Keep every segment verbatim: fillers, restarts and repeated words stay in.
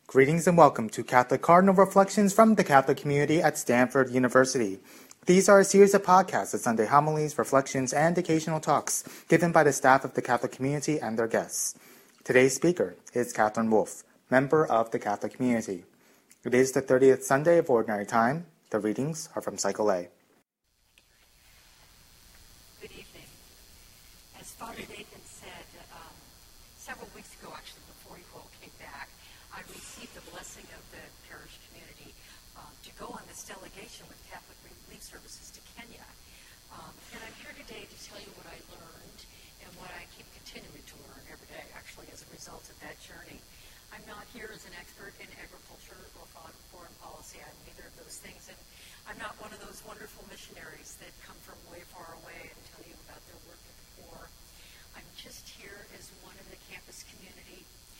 Greetings and welcome to Catholic Cardinal Reflections from the Catholic community at Stanford University. These are a series of podcasts of Sunday homilies, reflections, and occasional talks given by the staff of the Catholic community and their guests. Today's speaker is Catherine Wolfe, member of the Catholic community. It is the thirtieth Sunday of Ordinary Time. The readings are from Cycle A. Good evening. As Father Nathan said um, several weeks ago, actually, before you all came back, I received the blessing of the parish community um, to go on this delegation with Catholic Relief Services to Kenya. Um, and I'm here today to tell you what I learned and what I keep continuing to learn every day, actually, as a result of that journey. I'm not here as an expert in agriculture or foreign policy. I'm neither of those things. And I'm not one of those wonderful missionaries that come from way far away and tell you about their work with the poor. I'm just here as one of the campus community.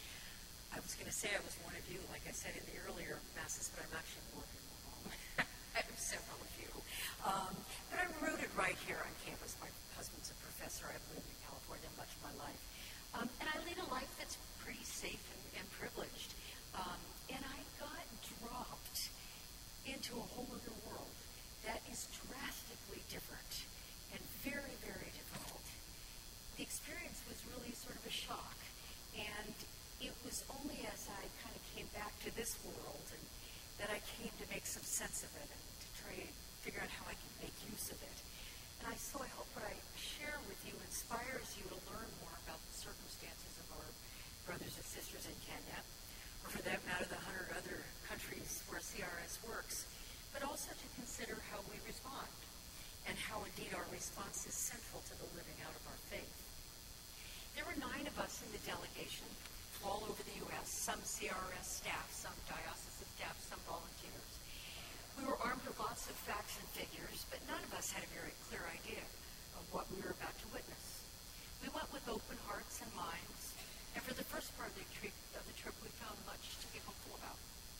I was going to say I was one of you, like I said in the earlier masses, but I'm actually more than one. I have several of you. Um, but I'm rooted right here on campus. My husband's a professor. I've lived in California much of my life. Um, and I lead a life that's pretty safe and, and privileged. Um, and I got dropped into a whole other world that is drastically different and very, very difficult. The experience was really sort of a shock. And it was only as I kind of came back to this world and that I came to make some sense of it and to try to figure out how I can make use of it. And I, so I hope what I share with you inspires you to learn more about the circumstances of our brothers and sisters in Kenya, or for that matter, the hundred other countries where C R S works, but also to consider how we respond and how indeed our response is central to the living out of our faith. There were nine of us in the delegation, all over the U S, some C R S staff, some diocesan staff, some volunteers. We were armed with lots of facts and figures, but none of us had a very clear idea of what we were about to witness. We went with open hearts and minds, and for the first part of the trip, of the trip we found much to be hopeful about.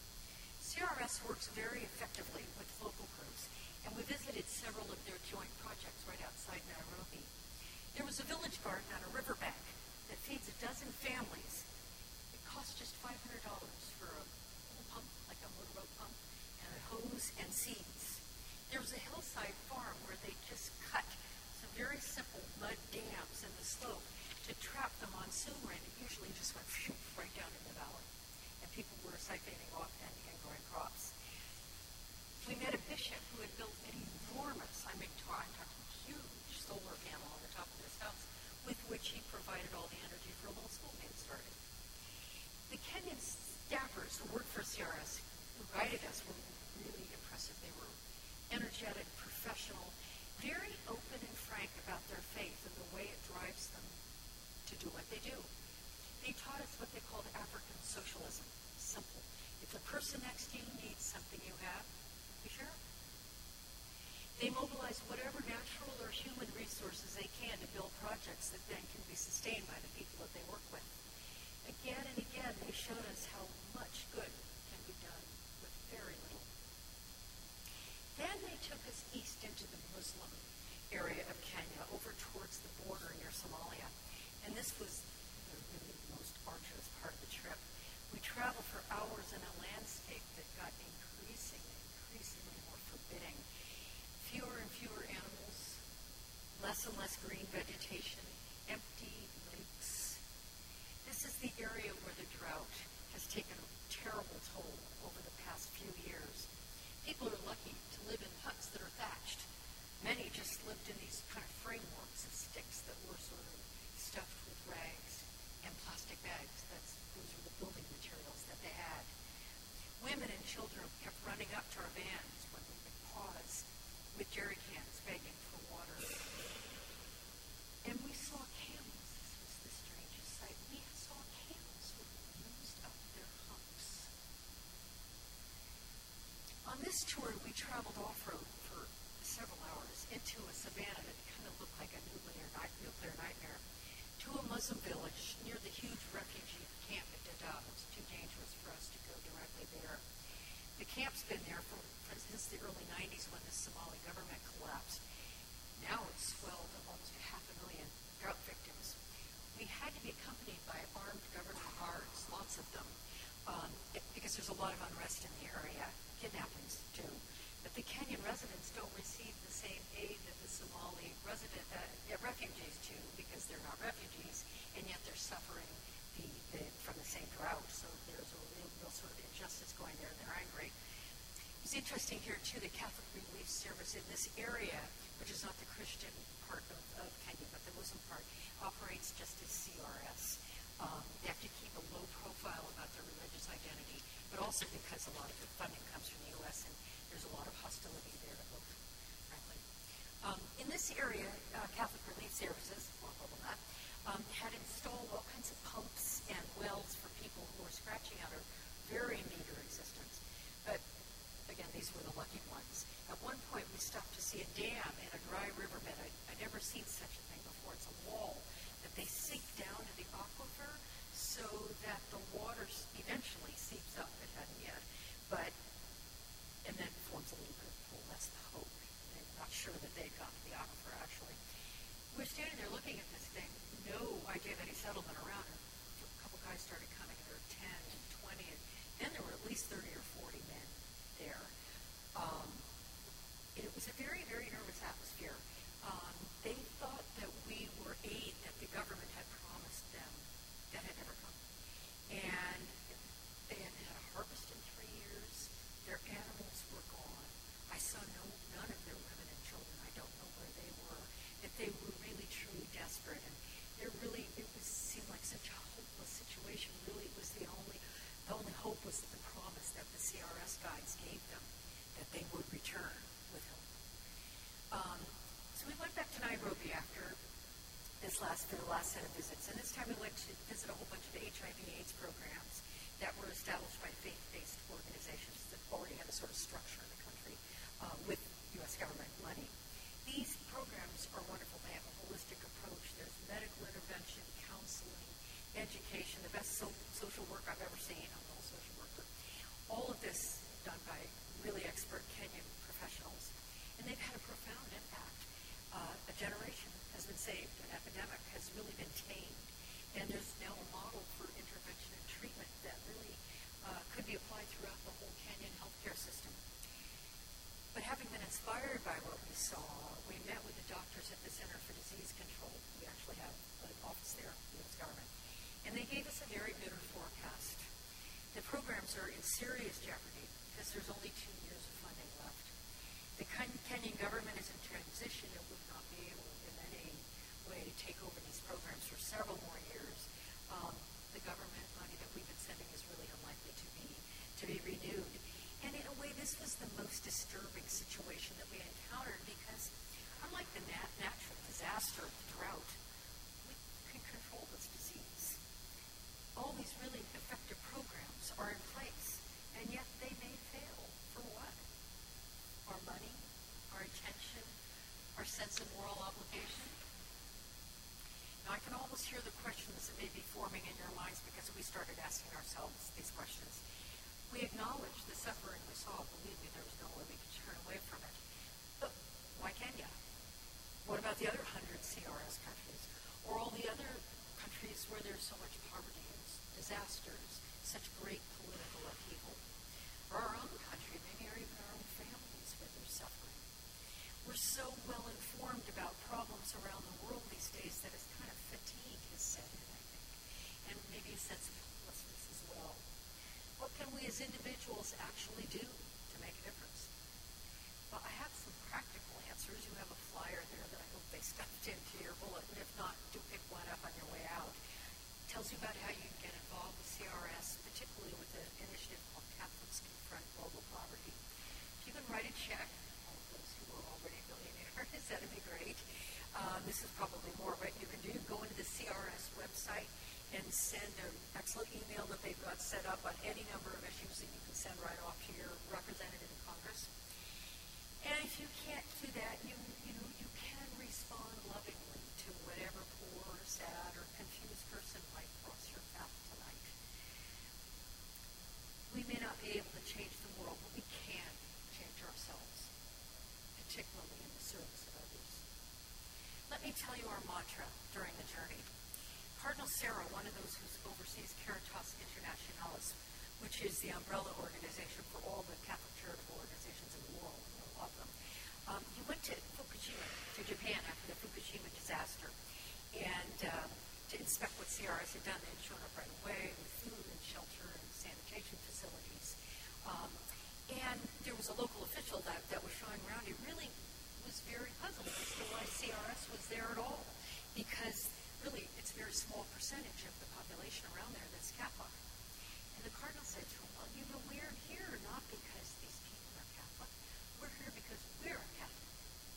C R S works very effectively with local groups, and we visited several of their joint projects right outside Nairobi. There was a village garden on a riverbank that feeds a dozen families. It cost just five hundred dollars for a little pump, like a motorboat pump, and a hose and seeds. There was a hillside farm where they just cut some very simple mud dams in the slope to trap the monsoon rain. It usually just went right down in the valley, and people were siphoning off and, and growing crops. We met a bishop who had built an enormous, I mean, I'm talking huge solar panel on the top of his house, with which he provided all the energy for a little school being started. The Kenyan staffers who worked for C R S, who guided us, were really impressive. They were energetic, professional, very open and frank about their faith and the way it drives them to do what they do. They taught us what they called African socialism. Simple. If the person next to you needs something you have, you share it. They mobilize whatever natural or human resources they can to build projects that then can be sustained by the people that they work with. Again and again, they showed us how much good can be done with very little. Then they took us east into the Muslim area of Kenya, over towards the border near Somalia. And this was the really most arduous part of the trip. We traveled for hours in a landscape that got increasingly, increasingly more forbidding. Fewer and fewer animals, less and less green vegetation, empty lakes. This is the area where the drought has taken a terrible toll over the past few years. People are lucky to live in huts that are thatched. Many just lived in these kind of frameworks of sticks that were sort of stuffed with rags and plastic bags. That's, those were the building materials that they had. Women and children kept running up to our vans when we would pause with jerry cans begging for water. And we saw camels. This was the strangest sight. We saw camels who used up their humps. On this tour, we traveled off-road for several hours into a savannah that kind of looked like a nuclear, night, nuclear nightmare, to a Muslim village near the huge refugee camp at Dadaab. It was too dangerous for us to go directly there. The camp's been there for, for since the early nineties when the Somali government collapsed. Now it's swelled to almost a half a million drought victims. We had to be accompanied by armed government guards, lots of them, um, because there's a lot of unrest in the area. Kidnappings do. But the Kenyan residents don't receive the same aid that the Somali resident, uh, refugees do, because they're not refugees, and yet they're suffering the, the, from the same drought. So there's a real, real sort of injustice going there, and they're angry. It's interesting here, too, the Catholic Relief Service in this area, which is not the Christian part of, of Kenya, but the Muslim part, operates just as C R S. Um, they have to keep a low profile about their religious identity, but also because a lot of the funding comes from the U S, and there's a lot of hostility there, frankly. Um, in this area, uh, Catholic Relief Services, more than that, um, had installed all kinds of pumps and wells for people who were scratching out a very meager existence. But again, these were the lucky ones. At one point, we stopped to see a dam in a dry riverbed. I, I'd never seen such a thing before. It's a wall that they sink down to the aquifer so that the water eventually seeps up. It hadn't yet, but and then forms a little bit of pool. That's the hope. I'm not sure that they'd gone to the aquifer, actually. We're standing there looking at this thing, no idea of any settlement around it. A couple guys started coming, and there were ten and twenty, and then there were at least thirty or forty men there. Um, it was a very, very nervous atmosphere. Um, they thought that we were aid that the government had promised them that had never come. And they hadn't had a harvest in three years. Their animals were gone. I saw no, none of their women and children. I don't know where they were. That they were really, truly desperate. And it really, it was seemed like such a hopeless situation. Really, it was the only, the only hope was the promise that the C R S guides gave them, that they would return with hope. Um, so we went back to Nairobi after this last, for the last set of visits, and this time we went to visit a whole bunch of H I V AIDS programs that were established by faith-based organizations that already had a sort of structure in the country uh, with U S government money. These programs are wonderful. They have a holistic approach. There's medical intervention, counseling, education, the best so- social work I've ever seen. I'm an old social worker. All of this done by really expert Kenyan professionals. And they've had a profound impact. Uh, a generation has been saved. An epidemic has really been tamed. And there's now a model for intervention and treatment that really uh, could be applied throughout the whole Kenyan healthcare system. But having been inspired by what we saw, we met with the doctors at the Center for Disease Control. We actually have an office there, the U S government. And they gave us a very bitter forecast. The programs are in serious jeopardy because there's only two years of funding left. The Kenyan government is in transition and would not be able in any way to take over these programs for several more years. Um, the government money that we've been sending is really unlikely to be to be renewed. And in a way, this was the most disturbing situation that we encountered because unlike the nat- natural disaster of the drought, we can control this disease. All these really effective programs are in place, and yet they may fail. For what? Our money, our attention, our sense of moral obligation. Now, I can almost hear the questions that may be forming in your minds because we started asking ourselves these questions. We acknowledge the suffering we saw. Believe me, there was no way we could turn away from it. But why Kenya? What about the other hundred C R S countries? Or all the other countries where there's so much poverty and disasters, such great political upheaval? Or our own country, maybe or even our own families where there's suffering. We're so well informed about problems around the world these days that it's kind of fatigue has set in, I think. And maybe a sense of helplessness as well. What can we as individuals actually do to make a difference? Well, I have some practical answers. You have a flyer there that I hope they stuffed into your bulletin. If not, do pick one up on your way out. It tells you about how you can get involved with C R S, particularly with an initiative called Catholics Confront Global Poverty. If you can write a check, all of those who are already millionaires, that would be great. Um, this is probably more what you can do. Go into the C R S website and send an excellent email that they've got set up on any number of issues that you can send right off to your representative in Congress. And if you can't do that, you you know you can respond lovingly to whatever poor, sad, or confused person might cross your path tonight. We may not be able to change the world, but we can change ourselves, particularly in the service of others. Let me tell you our mantra during the journey. Cardinal Sarah, one of those who oversees Caritas Internationalis, which which is the umbrella organization for all the Catholic charitable organizations in the world, a lot of them. Um, he went to Fukushima, to Japan after the Fukushima disaster, and uh, to inspect what C R S had done. They had shown up right away with food and shelter and sanitation facilities. Um, and there was a local official that, that was showing around. He really was very puzzled as to why C R S was there at all, because really it's a very small percentage of the population around there that's Catholic. And the Cardinal said to him, well, you know, we're here not because these people are Catholic. We're here because we're Catholic.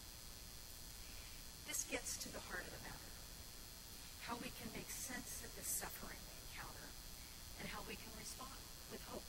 This gets to the heart of the matter, how we can make sense of the suffering we encounter and how we can respond with hope.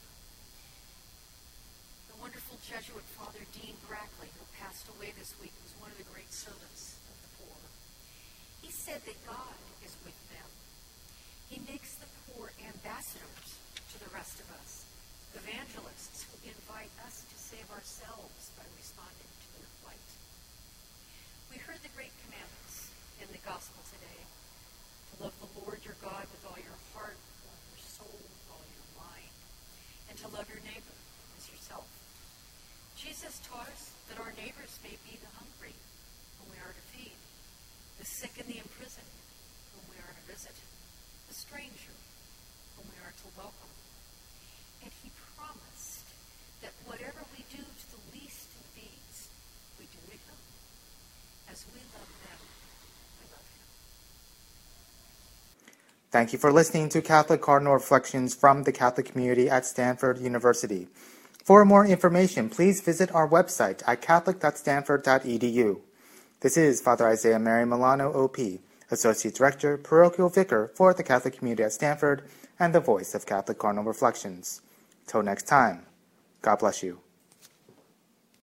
The wonderful Jesuit Father Dean Brackley, who passed away this week, was one of the great servants of the poor. He said that God is with them. He makes the poor ambassadors to the rest of us, evangelists who invite us to save ourselves by responding to their plight. We heard the great commandments in the gospel today: to love the Lord your God with all your heart, all your soul, with all your mind, and to love your neighbor as yourself. Jesus taught us that our neighbors may be the hungry, whom we are to feed, the sick and the imprisoned, whom we are to visit, the stranger, whom we are to welcome. And he promised that whatever we do to the least of these, we do to him. As we love them, we love him. Thank you for listening to Catholic Cardinal Reflections from the Catholic Community at Stanford University. For more information, please visit our website at catholic dot stanford dot e d u. This is Father Isaiah Mary Milano, O P, Associate Director, Parochial Vicar for the Catholic Community at Stanford, and the voice of Catholic Cardinal Reflections. Till next time, God bless you.